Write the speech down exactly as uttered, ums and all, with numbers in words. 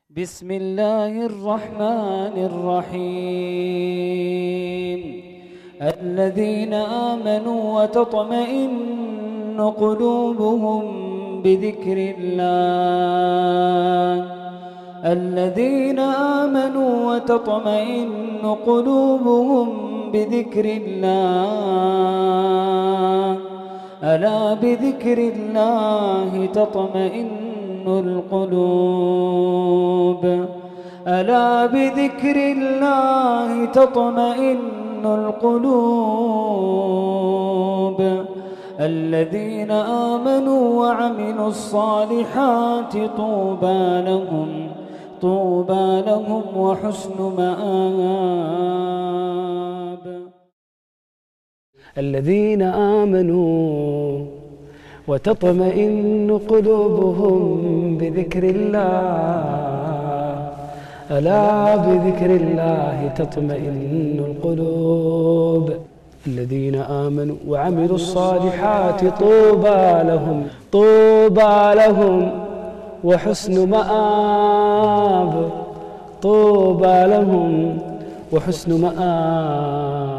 بسم الله الرحمن الرحيم الذين آمنوا وتطمئن قلوبهم بذكر الله الذين آمنوا وتطمئن قلوبهم بذكر الله ألا بذكر الله تطمئن القلوب ألا بذكر الله تطمئن القلوب الذين آمنوا وعملوا الصالحات طوبى لهم طوبى لهم وحسن مآب. الذين آمنوا وتطمئن قلوبهم بذكر الله ألا بذكر الله تطمئن القلوب الذين آمنوا وعملوا الصالحات طوبى لهم طوبى لهم وحسن مآب طوبى لهم وحسن مآب.